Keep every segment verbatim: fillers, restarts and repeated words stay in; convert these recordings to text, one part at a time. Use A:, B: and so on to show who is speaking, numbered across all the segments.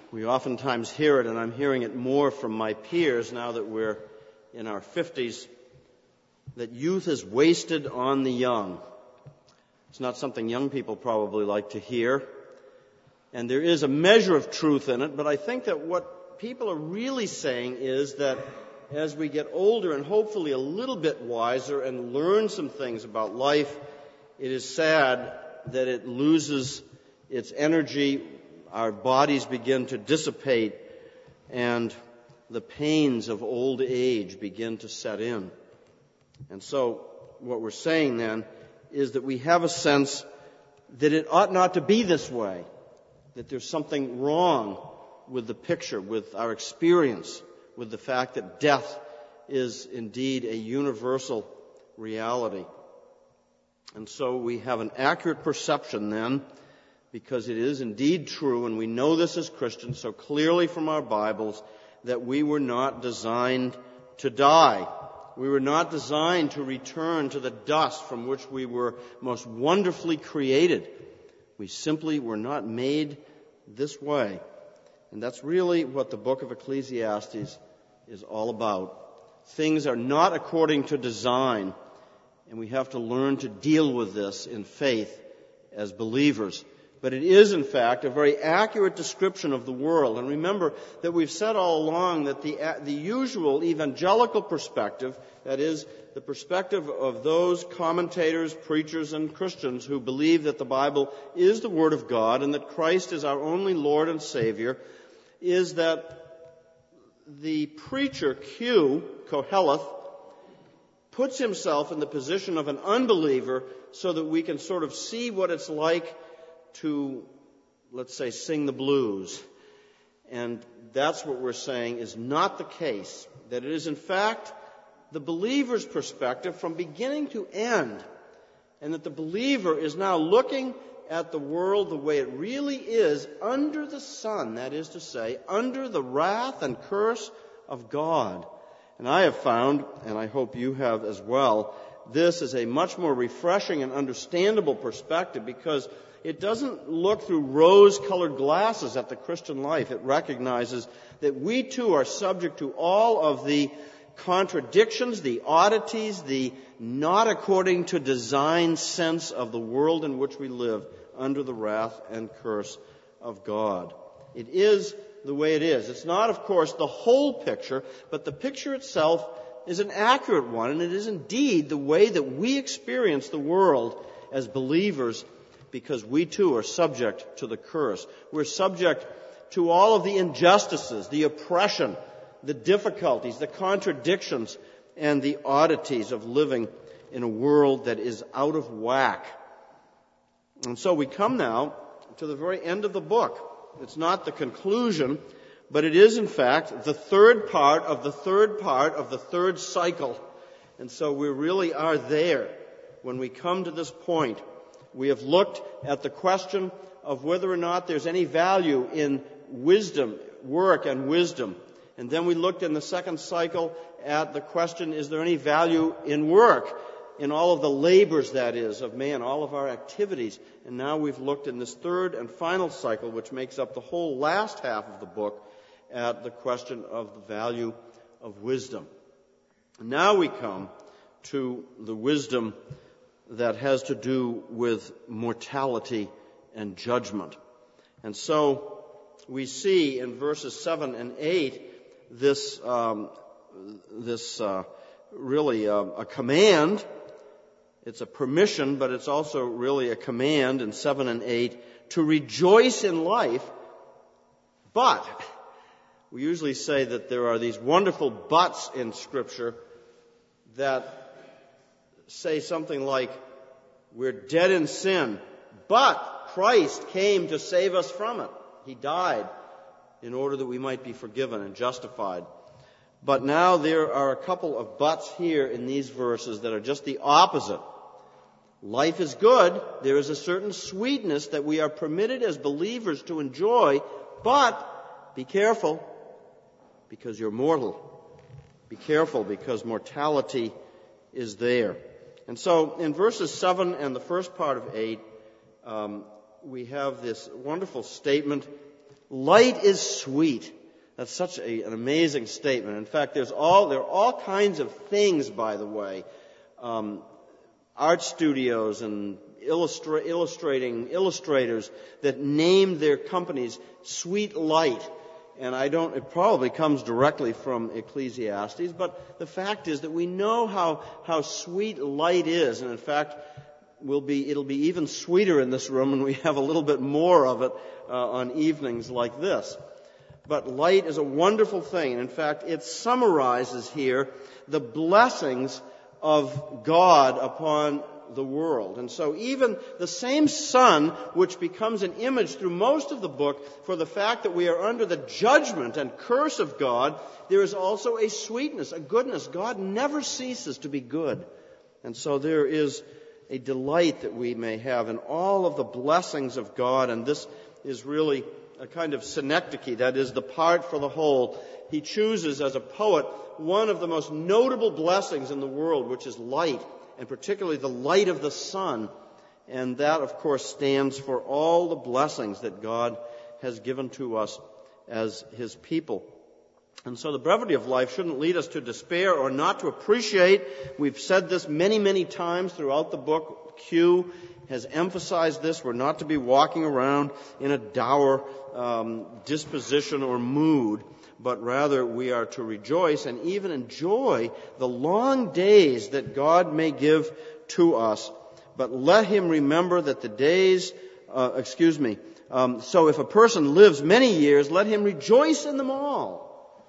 A: We oftentimes hear it, and I'm hearing it more from my peers now that we're in our fifties, that youth is wasted on the young. It's not something young people probably like to hear, and there is a measure of truth in it, but I think that what people are really saying is that as we get older and hopefully a little bit wiser and learn some things about life, it is sad that it loses its energy, our bodies begin to dissipate, and the pains of old age begin to set in. And so what we're saying then is that we have a sense that it ought not to be this way, that there's something wrong with the picture, with our experience, with the fact that death is indeed a universal reality. And so we have an accurate perception then, because it is indeed true, and we know this as Christians so clearly from our Bibles, that we were not designed to die. We were not designed to return to the dust from which we were most wonderfully created. We simply were not made this way. And that's really what the book of Ecclesiastes is all about. Things are not according to design, and we have to learn to deal with this in faith as believers. But it is, in fact, a very accurate description of the world. And remember that we've said all along that the, the usual evangelical perspective, that is, the perspective of those commentators, preachers, and Christians who believe that the Bible is the Word of God and that Christ is our only Lord and Savior, is that the preacher, Q, Koheleth, puts himself in the position of an unbeliever so that we can sort of see what it's like to, let's say, sing the blues. And that's what we're saying is not the case. That it is, in fact, the believer's perspective from beginning to end. And that the believer is now looking at the world the way it really is under the sun, that is to say, under the wrath and curse of God. And I have found, and I hope you have as well, this is a much more refreshing and understandable perspective because it doesn't look through rose-colored glasses at the Christian life. It recognizes that we too are subject to all of the contradictions, the oddities, the not according to design sense of the world in which we live under the wrath and curse of God. It is the way it is. It's not, of course, the whole picture, but the picture itself is an accurate one, and it is indeed the way that we experience the world as believers, because we too are subject to the curse. We're subject to all of the injustices, the oppression, the difficulties, the contradictions, and the oddities of living in a world that is out of whack. And so we come now to the very end of the book. It's not the conclusion, but it is in fact the third part of the third part of the third cycle. And so we really are there when we come to this point. We have looked at the question of whether or not there's any value in wisdom, work and wisdom. And then we looked in the second cycle at the question, is there any value in work, in all of the labors, that is, of man, all of our activities. And now we've looked in this third and final cycle, which makes up the whole last half of the book, at the question of the value of wisdom. And now we come to the wisdom that has to do with mortality and judgment. And so we see in verses seven and eight this um, this uh, really uh, a command. It's a permission, but it's also really a command in seven and eight to rejoice in life. But we usually say that there are these wonderful buts in Scripture that say something like, we're dead in sin, but Christ came to save us from it. He died in order that we might be forgiven and justified. But now there are a couple of buts here in these verses that are just the opposite. Life is good. There is a certain sweetness that we are permitted as believers to enjoy, but be careful because you're mortal. Be careful because mortality is there. And so in verses seven and the first part of eight, um, we have this wonderful statement Light is sweet. That's such a, an amazing statement. In fact, there's all, there are all kinds of things, by the way, um, art studios and illustra- illustrating illustrators that name their companies Sweet Light. And I don't, it probably comes directly from Ecclesiastes, but the fact is that we know how, how sweet light is. And in fact, will be, it'll be even sweeter in this room when we have a little bit more of it uh, on evenings like this. But light is a wonderful thing. And in fact, it summarizes here the blessings of God upon the world. And so even the same sun, which becomes an image through most of the book for the fact that we are under the judgment and curse of God, there is also a sweetness, a goodness. God never ceases to be good. And so there is a delight that we may have in all of the blessings of God. And this is really a kind of synecdoche, that is, the part for the whole. He chooses as a poet one of the most notable blessings in the world, which is light, and particularly the light of the sun. And that, of course, stands for all the blessings that God has given to us as His people. And so the brevity of life shouldn't lead us to despair or not to appreciate. We've said this many, many times throughout the book. Q has emphasized this. We're not to be walking around in a dour um, disposition or mood, but rather we are to rejoice and even enjoy the long days that God may give to us. But let him remember that the days, uh, excuse me, um, so if a person lives many years, let him rejoice in them all.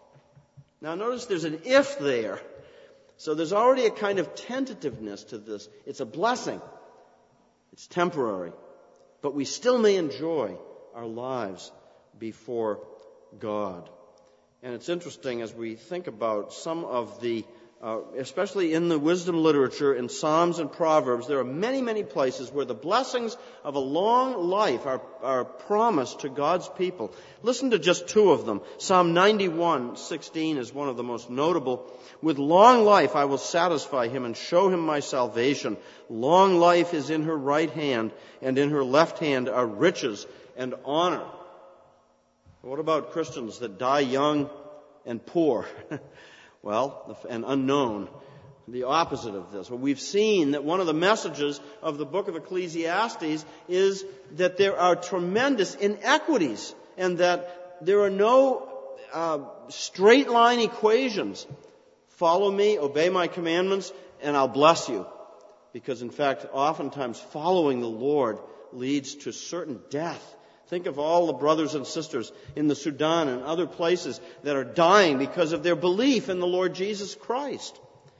A: Now notice there's an if there. So there's already a kind of tentativeness to this. It's a blessing. It's temporary. But we still may enjoy our lives before God. And it's interesting as we think about some of the, uh, especially in the wisdom literature, in Psalms and Proverbs, there are many, many places where the blessings of a long life are, are promised to God's people. Listen to just two of them. Psalm ninety-one sixteen is one of the most notable. With long life I will satisfy him and show him my salvation. Long life is in her right hand, and in her left hand are riches and honor. What about Christians that die young and poor? Well, and unknown. The opposite of this. Well, we've seen that one of the messages of the book of Ecclesiastes is that there are tremendous inequities and that there are no uh, straight line equations. Follow me, obey my commandments, and I'll bless you. Because in fact, oftentimes following the Lord leads to certain death. Think of all the brothers and sisters in the Sudan and other places that are dying because of their belief in the Lord Jesus Christ.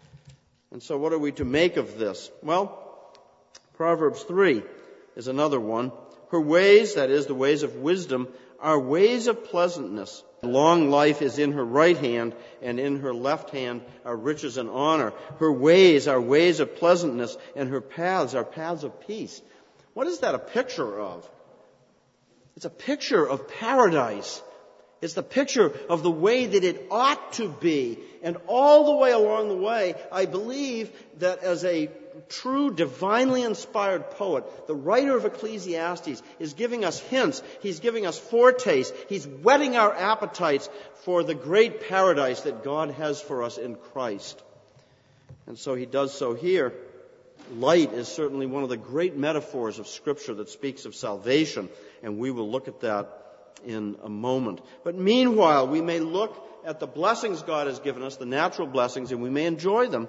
A: And so what are we to make of this? Well, Proverbs three is another one. Her ways, that is, the ways of wisdom, are ways of pleasantness. Long life is in her right hand, and in her left hand are riches and honor. Her ways are ways of pleasantness, and her paths are paths of peace. What is that a picture of? It's a picture of paradise. It's the picture of the way that it ought to be. And all the way along the way, I believe that as a true divinely inspired poet, the writer of Ecclesiastes is giving us hints. He's giving us foretastes. He's whetting our appetites for the great paradise that God has for us in Christ. And so he does so here. Light is certainly one of the great metaphors of Scripture that speaks of salvation, and we will look at that in a moment. But meanwhile, we may look at the blessings God has given us, the natural blessings, and we may enjoy them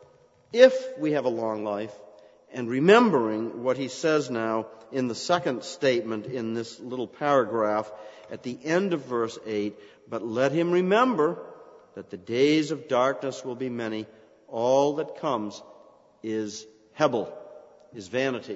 A: if we have a long life, and remembering what he says now in the second statement in this little paragraph at the end of verse eight, but let him remember that the days of darkness will be many. All that comes is Hebel, is vanity,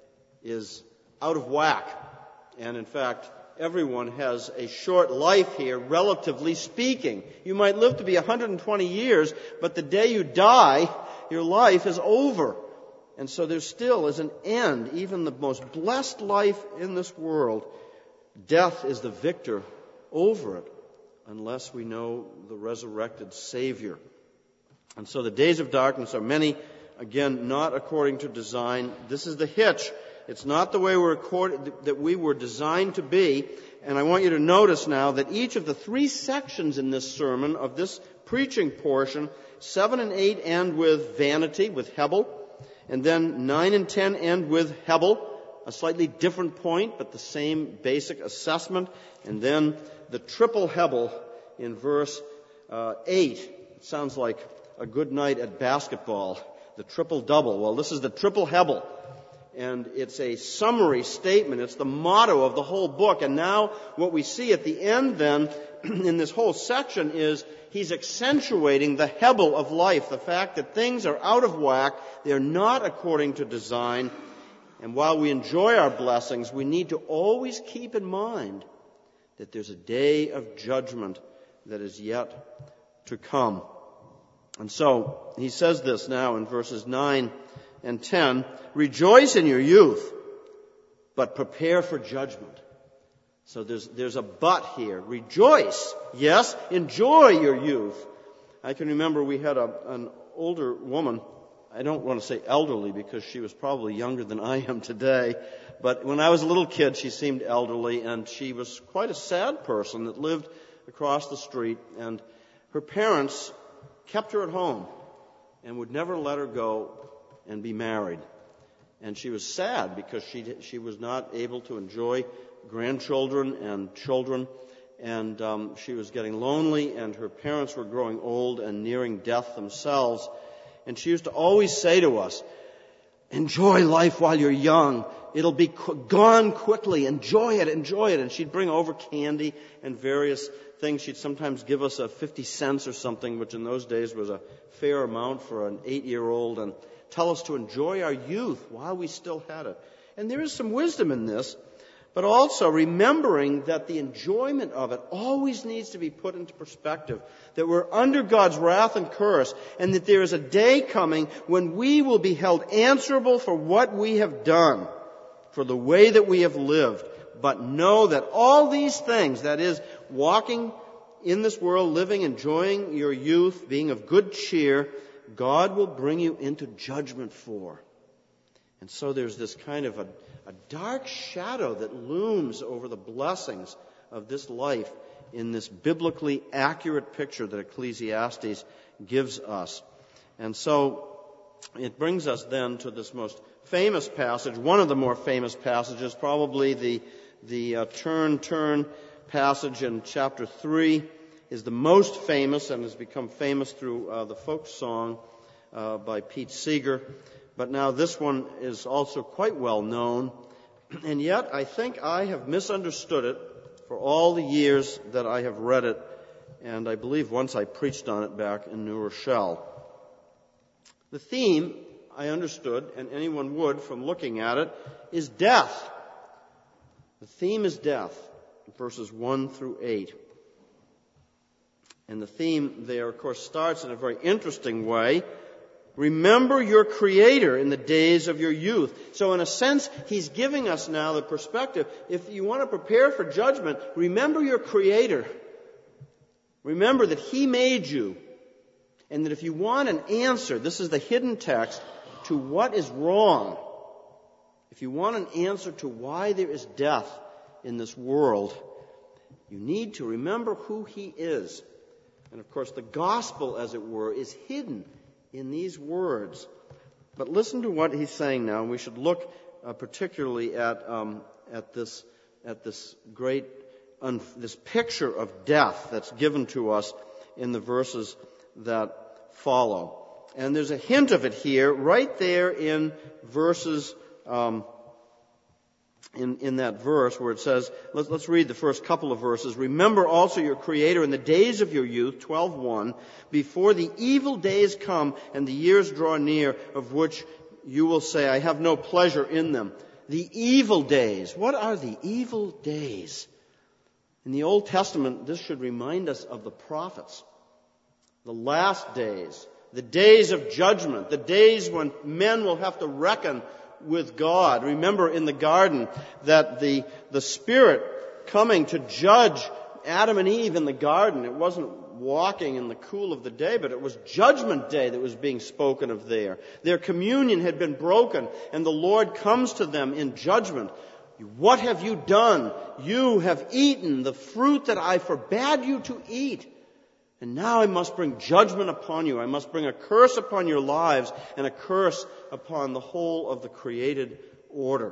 A: is out of whack. And in fact, everyone has a short life here, relatively speaking. You might live to be one hundred twenty years, but the day you die, your life is over. And so there still is an end. Even the most blessed life in this world, death is the victor over it, unless we know the resurrected Savior. And so the days of darkness are many. Again, not according to design. This is the hitch. It's not the way we're recorded, that we were designed to be. And I want you to notice now that each of the three sections in this sermon, of this preaching portion, seven and eight end with vanity, with Hebel. And then nine and ten end with Hebel, a slightly different point, but the same basic assessment. And then the triple Hebel in verse uh, eight. It sounds like a good night at basketball. The triple double. Well, this is the triple Hebel. And it's a summary statement. It's the motto of the whole book. And now what we see at the end then in this whole section is he's accentuating the Hebel of life, the fact that things are out of whack, they're not according to design. And while we enjoy our blessings, we need to always keep in mind that there's a day of judgment that is yet to come. And so he says this now in verses nine and ten, rejoice in your youth, but prepare for judgment. So there's, there's a but here. Rejoice. Yes, enjoy your youth. I can remember we had a, an older woman. I don't want to say elderly because she was probably younger than I am today. But when I was a little kid, she seemed elderly, and she was quite a sad person that lived across the street. And her parents kept her at home and would never let her go and be married. And she was sad because she she was not able to enjoy grandchildren and children, and um, she was getting lonely, and her parents were growing old and nearing death themselves. And she used to always say to us, enjoy life while you're young. It'll be qu- gone quickly. Enjoy it, enjoy it. And she'd bring over candy and various things. She'd sometimes give us a fifty cents or something, which in those days was a fair amount for an eight-year-old, and tell us to enjoy our youth while we still had it. And there is some wisdom in this, but also remembering that the enjoyment of it always needs to be put into perspective, that we're under God's wrath and curse, and that there is a day coming when we will be held answerable for what we have done, for the way that we have lived. But know that all these things, that is, walking in this world, living, enjoying your youth, being of good cheer, God will bring you into judgment for. And so there's this kind of a, a dark shadow that looms over the blessings of this life in this biblically accurate picture that Ecclesiastes gives us. And so it brings us then to this most famous passage, one of the more famous passages, probably the, the uh, turn, turn passage in chapter three. Is the most famous and has become famous through uh, the folk song uh, by Pete Seeger. But now this one is also quite well known. And yet I think I have misunderstood it for all the years that I have read it. And I believe once I preached on it back in New Rochelle. The theme, I understood, and anyone would from looking at it, is death. The theme is death, verses one through eight. And the theme there, of course, starts in a very interesting way. Remember your Creator in the days of your youth. So in a sense, he's giving us now the perspective. If you want to prepare for judgment, remember your Creator. Remember that he made you. And that if you want an answer, this is the hidden text, to what is wrong. If you want an answer to why there is death in this world, you need to remember who he is. And of course, the gospel, as it were, is hidden in these words. But listen to what he's saying now, and we should look uh, particularly at um, at this at this great un- this picture of death that's given to us in the verses that follow. And there's a hint of it here, right there in verses. Um, In, in that verse where it says, let's, let's read the first couple of verses. Remember also your Creator in the days of your youth, twelve one, before the evil days come and the years draw near, of which you will say, I have no pleasure in them. The evil days. What are the evil days? In the Old Testament, this should remind us of the prophets. The last days. The days of judgment. The days when men will have to reckon with God. Remember in the garden that the, the Spirit coming to judge Adam and Eve in the garden, it wasn't walking in the cool of the day, but it was Judgment Day that was being spoken of there. Their communion had been broken, and the Lord comes to them in judgment. What have you done? You have eaten the fruit that I forbade you to eat. And now I must bring judgment upon you. I must bring a curse upon your lives and a curse upon the whole of the created order.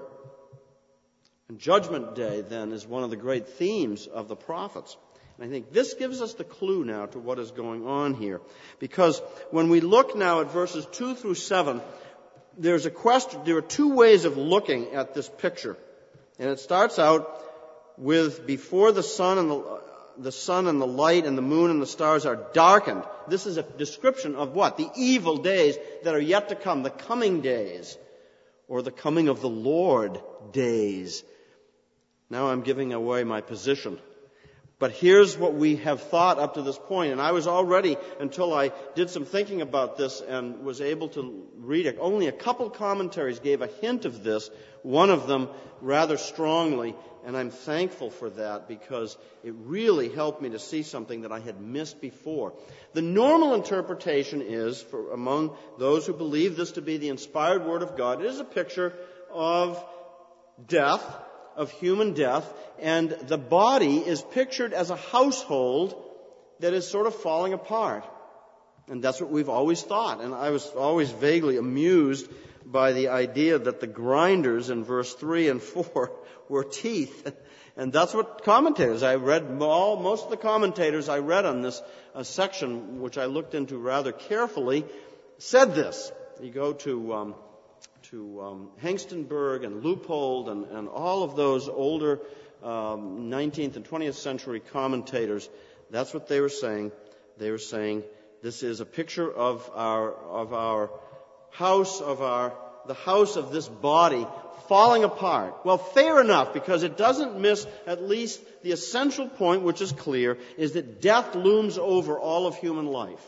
A: And Judgment Day, then, is one of the great themes of the prophets. And I think this gives us the clue now to what is going on here. Because when we look now at verses two through seven, there's a question, there are two ways of looking at this picture. And it starts out with before the sun and the, the sun and the light and the moon and the stars are darkened. This is a description of what? The evil days that are yet to come, the coming days, or the coming of the Lord days. Now I'm giving away my position. But here's what we have thought up to this point, and I was already, until I did some thinking about this and was able to read it, only a couple commentaries gave a hint of this, one of them rather strongly, and I'm thankful for that because it really helped me to see something that I had missed before. The normal interpretation is, for among those who believe this to be the inspired Word of God, it is a picture of death, of human death, and the body is pictured as a household that is sort of falling apart. And that's what we've always thought. And I was always vaguely amused by the idea that the grinders in verse three and four were teeth. And that's what commentators, I read all, most of the commentators I read on this uh, section, which I looked into rather carefully, said this. You go to um, to um, Hengstenberg and Leupold and, and all of those older um, nineteenth and twentieth century commentators, that's what they were saying. They were saying this is a picture of our of our house, of our the house of this body falling apart. Well, fair enough, because it doesn't miss at least the essential point, which is clear, is that death looms over all of human life.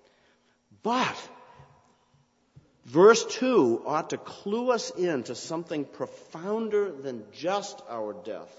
A: But verse two ought to clue us into something profounder than just our death.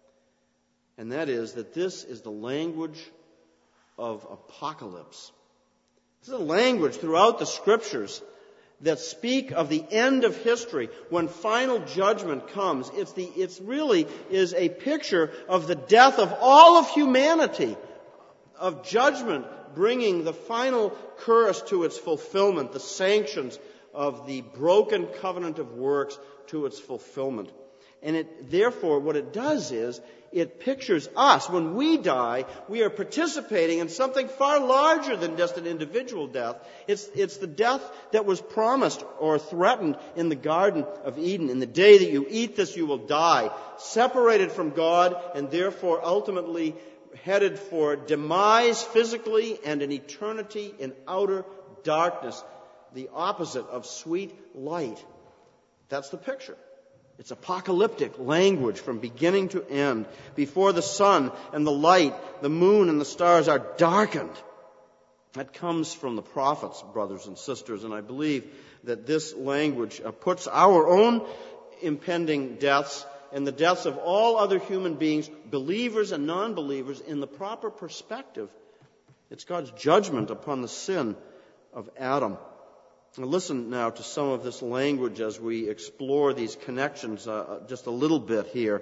A: And that is that this is the language of apocalypse. This is a language throughout the Scriptures that speak of the end of history when final judgment comes. It's the, it's really is a picture of the death of all of humanity, of judgment bringing the final curse to its fulfillment, the sanctions of the broken covenant of works to its fulfillment. And it, therefore, what it does is, it pictures us. When we die, we are participating in something far larger than just an individual death. It's, it's the death that was promised or threatened in the Garden of Eden. In the day that you eat this, you will die, separated from God, and therefore ultimately headed for demise physically and an eternity in outer darkness, the opposite of sweet light. That's the picture. It's apocalyptic language from beginning to end. Before the sun and the light, the moon and the stars are darkened. That comes from the prophets, brothers and sisters, and I believe that this language puts our own impending deaths and the deaths of all other human beings, believers and non-believers, in the proper perspective. It's God's judgment upon the sin of Adam. Now listen now to some of this language as we explore these connections uh, just a little bit here.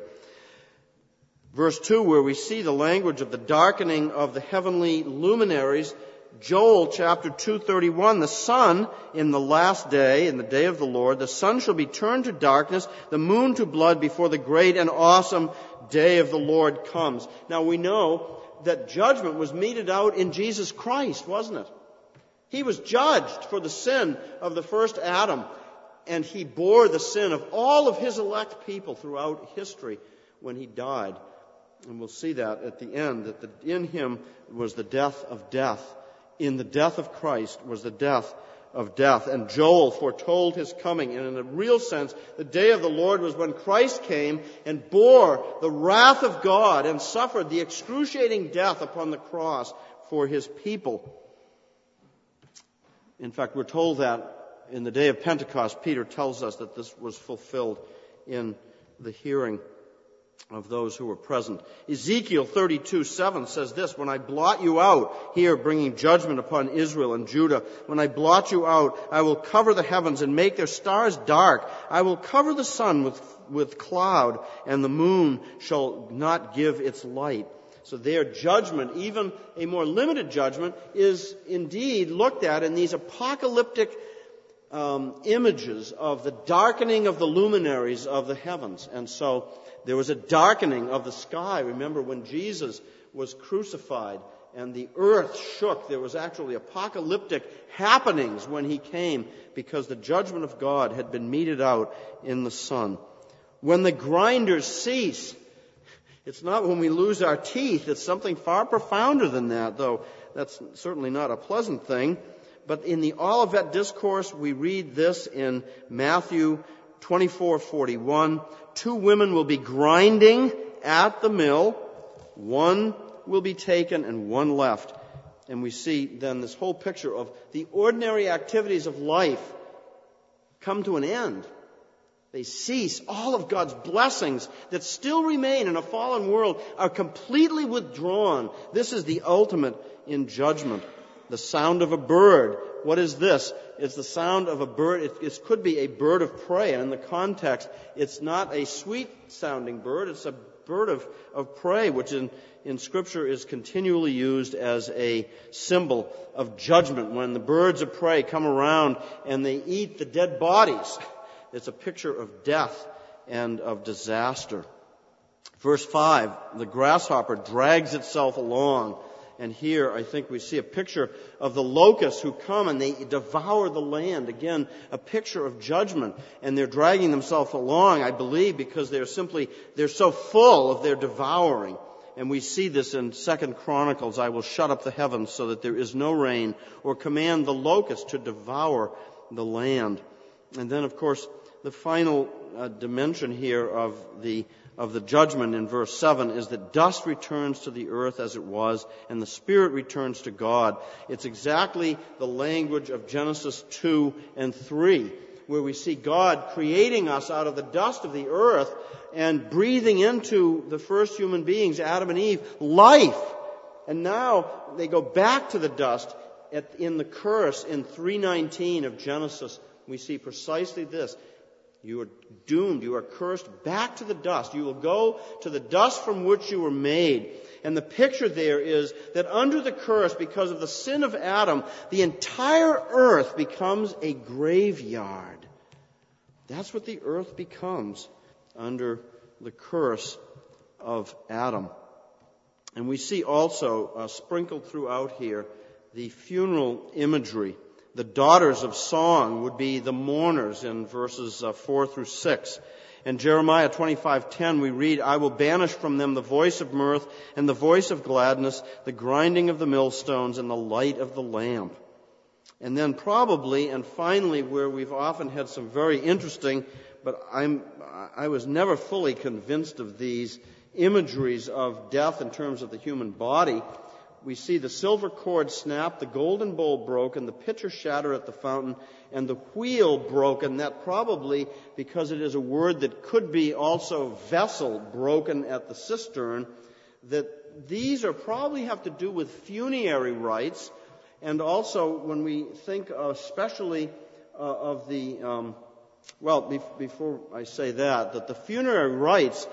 A: Verse two, where we see the language of the darkening of the heavenly luminaries. Joel chapter two thirty-one, the sun in the last day, in the day of the Lord, the sun shall be turned to darkness, the moon to blood before the great and awesome day of the Lord comes. Now we know that judgment was meted out in Jesus Christ, wasn't it? He was judged for the sin of the first Adam, and he bore the sin of all of his elect people throughout history when he died. And we'll see that at the end, that the, in him was the death of death. In the death of Christ was the death of death. And Joel foretold his coming. And in a real sense, the day of the Lord was when Christ came and bore the wrath of God and suffered the excruciating death upon the cross for his people. In fact, we're told that in the day of Pentecost, Peter tells us that this was fulfilled in the hearing of those who were present. Ezekiel thirty-two seven says this, when I blot you out, here bringing judgment upon Israel and Judah, when I blot you out, I will cover the heavens and make their stars dark. I will cover the sun with, with cloud, and the moon shall not give its light. So their judgment, even a more limited judgment, is indeed looked at in these apocalyptic um, images of the darkening of the luminaries of the heavens. And so there was a darkening of the sky. Remember when Jesus was crucified and the earth shook, there was actually apocalyptic happenings when he came because the judgment of God had been meted out in the sun. When the grinders cease, it's not when we lose our teeth. It's something far profounder than that, though that's certainly not a pleasant thing. But in the Olivet Discourse, we read this in Matthew twenty-four forty-one. Two women will be grinding at the mill. One will be taken and one left. And we see then this whole picture of the ordinary activities of life come to an end. They cease. All of God's blessings that still remain in a fallen world are completely withdrawn. This is the ultimate in judgment. The sound of a bird. What is this? It's the sound of a bird. It, it could be a bird of prey. And in the context, it's not a sweet-sounding bird. It's a bird of, of prey, which in, in Scripture is continually used as a symbol of judgment. When the birds of prey come around and they eat the dead bodies, it's a picture of death and of disaster. Verse five, the grasshopper drags itself along. And here, I think we see a picture of the locusts who come and they devour the land. Again, a picture of judgment. And they're dragging themselves along, I believe, because they're simply, they're so full of their devouring. And we see this in Second Chronicles. I will shut up the heavens so that there is no rain, or command the locusts to devour the land. And then, of course, the final uh, dimension here of the of the judgment in verse seven is that dust returns to the earth as it was, and the spirit returns to God. It's exactly the language of Genesis two and three, where we see God creating us out of the dust of the earth and breathing into the first human beings, Adam and Eve, life. And now they go back to the dust at, in the curse in three nineteen of Genesis. We see precisely this. You are doomed. You are cursed back to the dust. You will go to the dust from which you were made. And the picture there is that under the curse, because of the sin of Adam, the entire earth becomes a graveyard. That's what the earth becomes under the curse of Adam. And we see also uh, sprinkled throughout here the funeral imagery. The daughters of song would be the mourners in verses uh, four through six. In Jeremiah twenty-five ten we read, I will banish from them the voice of mirth and the voice of gladness, the grinding of the millstones and the light of the lamp. And then probably, and finally, where we've often had some very interesting, but I'm, I was never fully convinced of these imageries of death in terms of the human body. We see the silver cord snap, the golden bowl broken, the pitcher shatter at the fountain, and the wheel broken. That probably, because it is a word that could be also vessel broken at the cistern, that these are probably have to do with funerary rites. And also when we think especially uh, of the, um, well, be- before I say that, that the funerary rites,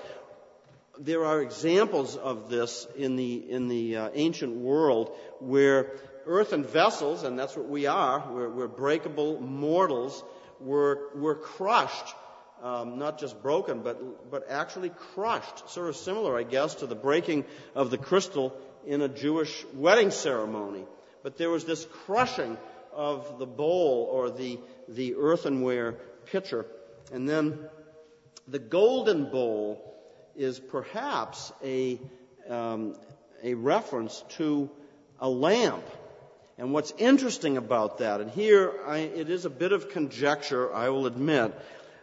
A: there are examples of this in the in the uh, ancient world where earthen vessels, and that's what we are, we're, we're breakable mortals, were were crushed, um, not just broken, but but actually crushed. Sort of similar, I guess, to the breaking of the crystal in a Jewish wedding ceremony. But there was this crushing of the bowl or the the earthenware pitcher, and then the golden bowl is perhaps a um, a reference to a lamp. And what's interesting about that, and here I, it is a bit of conjecture, I will admit,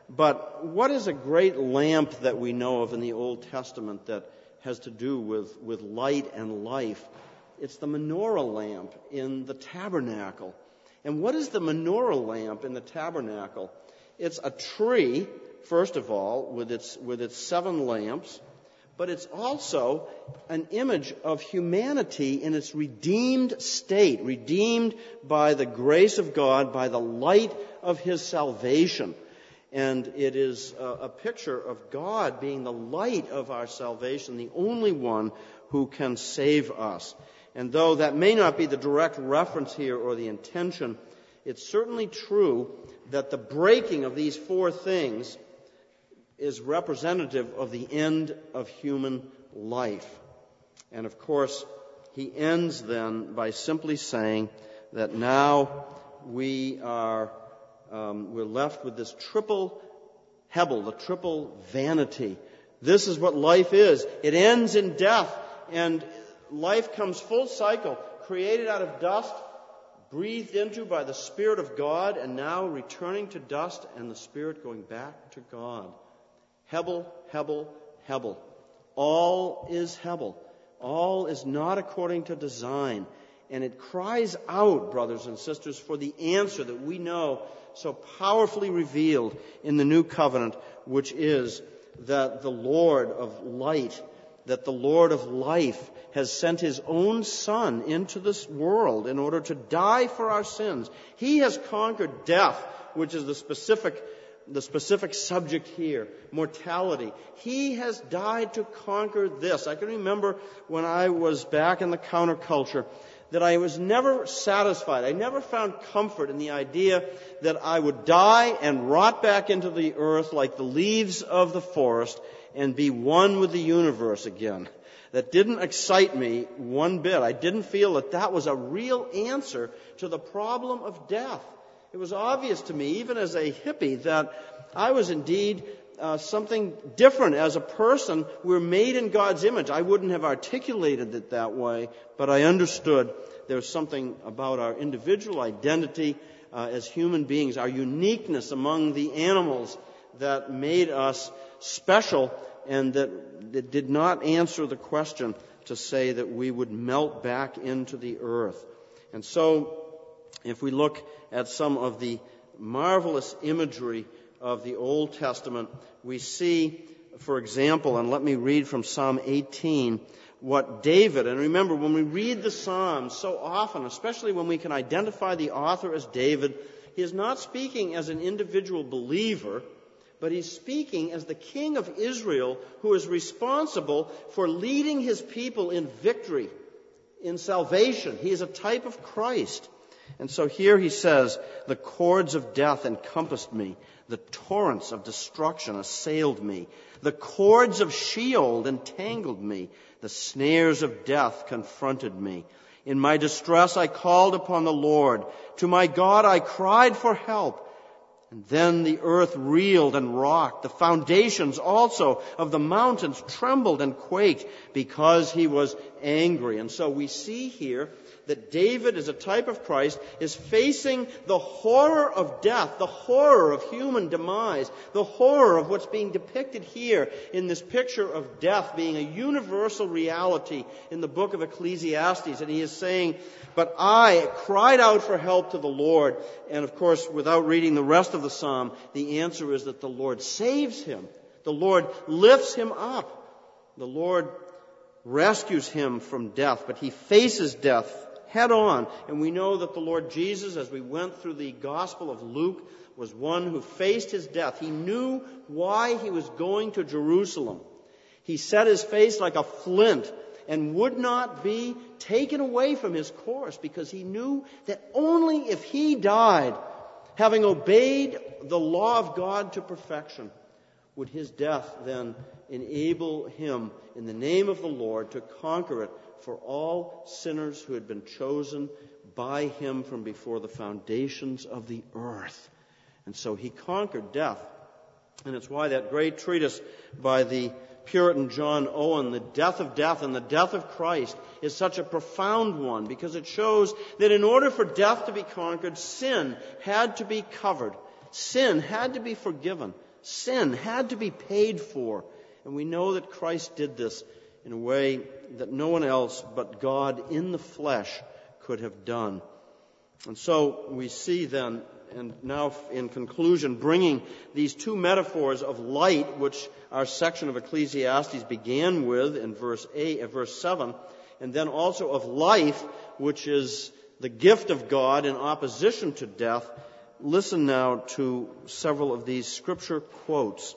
A: but what is a great lamp that we know of in the Old Testament that has to do with, with light and life? It's the menorah lamp in the tabernacle. And what is the menorah lamp in the tabernacle? It's a tree, first of all, with its with its seven lamps, but it's also an image of humanity in its redeemed state, redeemed by the grace of God, by the light of His salvation. And it is a, a picture of God being the light of our salvation, the only one who can save us. And though that may not be the direct reference here or the intention, it's certainly true that the breaking of these four things is representative of the end of human life. And of course, he ends then by simply saying that now we are um, we're left with this triple hebel, the triple vanity. This is what life is. It ends in death, and life comes full cycle, created out of dust, breathed into by the Spirit of God, and now returning to dust and the Spirit going back to God. Hebel, Hebel, Hebel. All is Hebel. All is not according to design. And it cries out, brothers and sisters, for the answer that we know so powerfully revealed in the new covenant, which is that the Lord of light, that the Lord of life has sent His own Son into this world in order to die for our sins. He has conquered death, which is the specific the specific subject here, mortality. He has died to conquer this. I can remember when I was back in the counterculture that I was never satisfied. I never found comfort in the idea that I would die and rot back into the earth like the leaves of the forest and be one with the universe again. That didn't excite me one bit. I didn't feel that that was a real answer to the problem of death. It was obvious to me, even as a hippie, that I was indeed uh, something different as a person. We're made in God's image. I wouldn't have articulated it that way, but I understood there's something about our individual identity uh, as human beings, our uniqueness among the animals that made us special, and that, that did not answer the question to say that we would melt back into the earth. And so, if we look at some of the marvelous imagery of the Old Testament, we see, for example, and let me read from Psalm eighteen, what David, and remember, when we read the Psalms so often, especially when we can identify the author as David, he is not speaking as an individual believer, but he's speaking as the king of Israel who is responsible for leading his people in victory, in salvation. He is a type of Christ. And so here he says, the cords of death encompassed me. The torrents of destruction assailed me. The cords of Sheol entangled me. The snares of death confronted me. In my distress I called upon the Lord. To my God I cried for help. And then the earth reeled and rocked. The foundations also of the mountains trembled and quaked because he was angry. And so we see here that David, as a type of Christ, is facing the horror of death, the horror of human demise, the horror of what's being depicted here in this picture of death being a universal reality in the book of Ecclesiastes. And he is saying, but I cried out for help to the Lord. And of course, without reading the rest of the psalm, the answer is that the Lord saves him. The Lord lifts him up. The Lord rescues him from death, but he faces death head on. And we know that the Lord Jesus, as we went through the Gospel of Luke, was one who faced his death. He knew why he was going to Jerusalem. He set his face like a flint and would not be taken away from his course, because he knew that only if he died, having obeyed the law of God to perfection, would his death then enable him, in the name of the Lord, to conquer it for all sinners who had been chosen by him from before the foundations of the earth. And so he conquered death. And it's why that great treatise by the Puritan John Owen, The Death of Death and the Death of Christ, is such a profound one, because it shows that in order for death to be conquered, sin had to be covered. Sin had to be forgiven. Sin had to be paid for. And we know that Christ did this in a way that no one else but God in the flesh could have done. And so we see then, and now in conclusion, bringing these two metaphors of light, which our section of Ecclesiastes began with in verse eight, uh, verse seven, and then also of life, which is the gift of God in opposition to death. Listen now to several of these scripture quotes.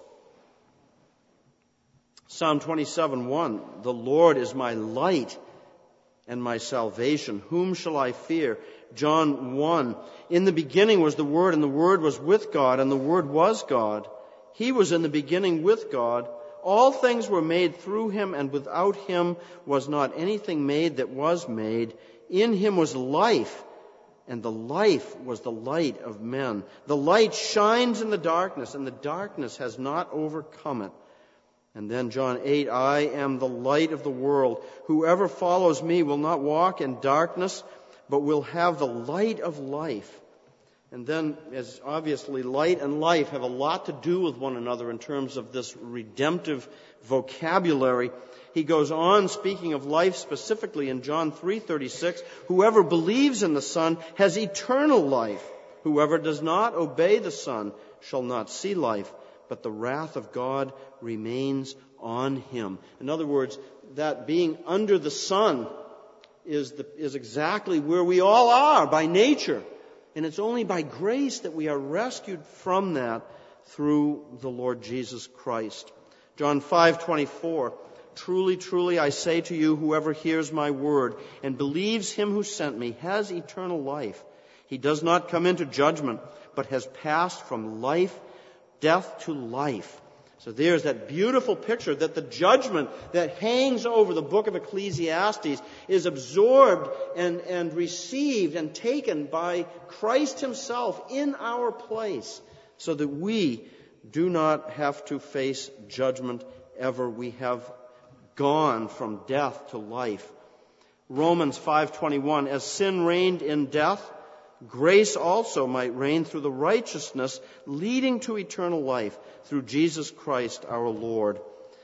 A: Psalm twenty-seven, one, "The Lord is my light and my salvation. Whom shall I fear?" John one, "In the beginning was the Word, and the Word was with God, and the Word was God. He was in the beginning with God. All things were made through Him, and without Him was not anything made that was made. In Him was life, and the life was the light of men. The light shines in the darkness, and the darkness has not overcome it." And then John eight, "I am the light of the world. Whoever follows me will not walk in darkness, but will have the light of life." And then, as obviously light and life have a lot to do with one another in terms of this redemptive vocabulary, he goes on speaking of life specifically in John three thirty-six, "Whoever believes in the Son has eternal life. Whoever does not obey the Son shall not see life, but the wrath of God remains on him." In other words, that being under the sun is, the, is exactly where we all are by nature. And it's only by grace that we are rescued from that through the Lord Jesus Christ. John five twenty-four, "Truly, truly, I say to you, whoever hears my word and believes him who sent me has eternal life. He does not come into judgment, but has passed from life death to life." So there's that beautiful picture that the judgment that hangs over the book of Ecclesiastes is absorbed and, and received and taken by Christ himself in our place, so that we do not have to face judgment ever. We have gone from death to life. Romans five twenty-one, "As sin reigned in death, grace also might reign through the righteousness leading to eternal life through Jesus Christ our Lord."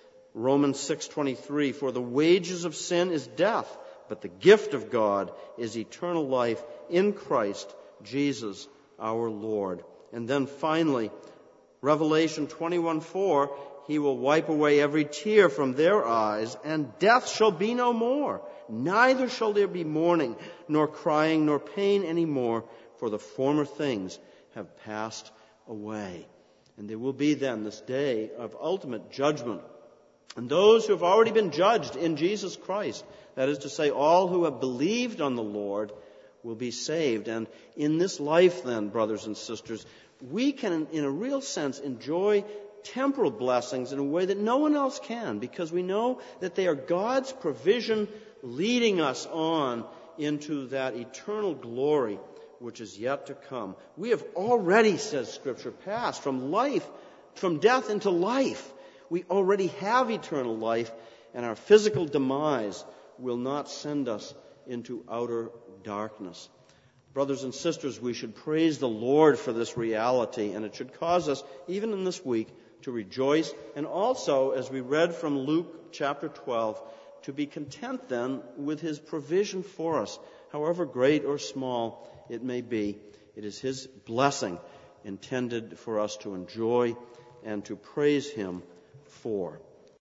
A: Romans six twenty-three, "For the wages of sin is death, but the gift of God is eternal life in Christ Jesus our Lord." And then finally, Revelation twenty-one four, "He will wipe away every tear from their eyes, and death shall be no more. Neither shall there be mourning, nor crying, nor pain any more, for the former things have passed away." And there will be then this day of ultimate judgment. And those who have already been judged in Jesus Christ, that is to say, all who have believed on the Lord, will be saved. And in this life then, brothers and sisters, we can, in a real sense, enjoy temporal blessings in a way that no one else can, because we know that they are God's provision leading us on into that eternal glory which is yet to come. We have already, says Scripture, passed from life, from death into life. We already have eternal life, and our physical demise will not send us into outer darkness. Brothers and sisters, we should praise the Lord for this reality, and it should cause us, even in this week, to rejoice, and also, as we read from Luke chapter twelve, to be content then with his provision for us, however great or small it may be. It is his blessing intended for us to enjoy and to praise him for.